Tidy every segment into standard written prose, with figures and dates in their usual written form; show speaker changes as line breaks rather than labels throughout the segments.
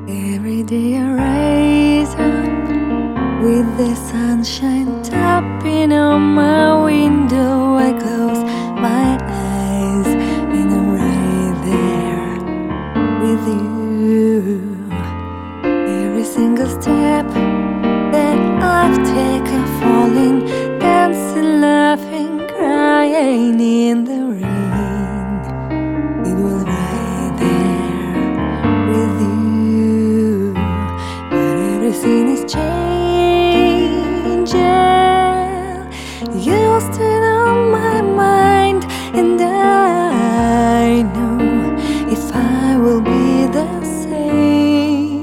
Every day I rise up with the sunshine tapping on my window. I close my eyes and I'm right there with you. Every single step that I've taken, falling, dancing, laughing, crying in the rain, it was right there with you. But everything is changing. You're still on my mind, and I know if I will be the same.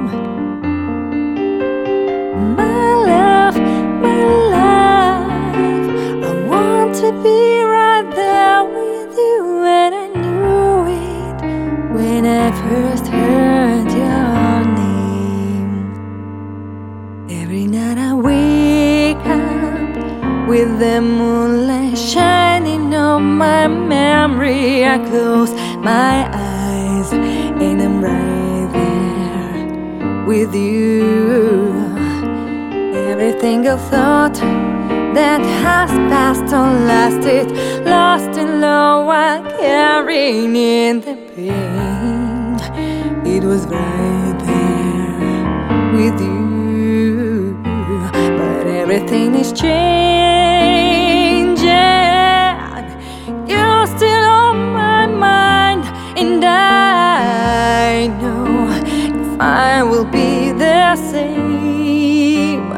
My love, my life, I want to be right there with you, and I knew it when I first heard your name. Every night I wake up with the moonlight shining on my memory. I close my eyes and I'm right there with you. Every single thought that has passed or lasted, lost in love while carrying in the pain, it was right there with you. But everything is changing. You're still on my mind, and I know if I will be the same.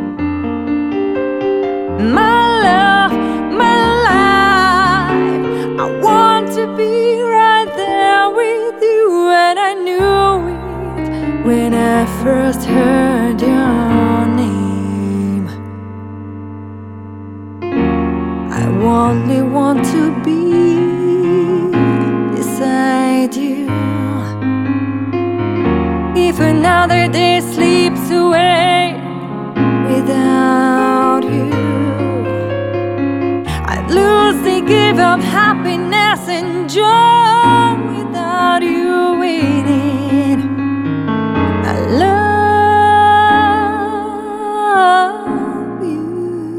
My love, my life, I want to be right there with you, and I knew it when I first heard your name. I only want to be beside you. If another day slips away without you, I'd lose the gift of happiness and joy without you in it. I love you.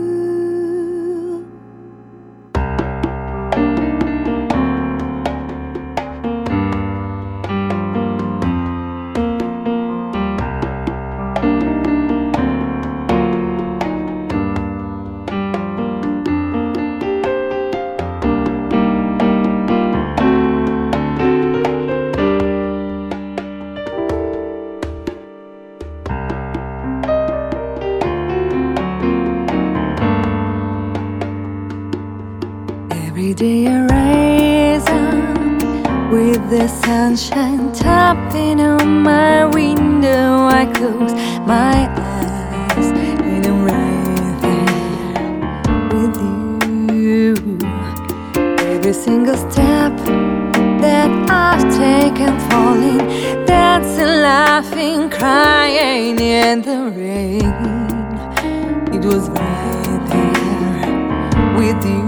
Every day I rise up with the sunshine tapping on my window. I close my eyes and I'm right there with you. Every single step that I've taken, falling, dancing, laughing, crying in the rain, it was right there with you.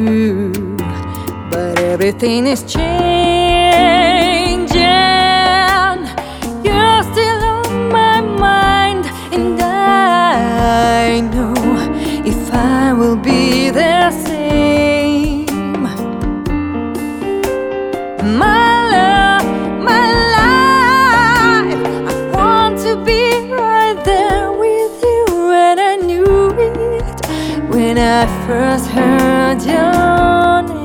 But everything is changing. You're still on my mind, and I know if I will be the same. My love, my life, I want to be right there with you, and I knew it when I first heard your name.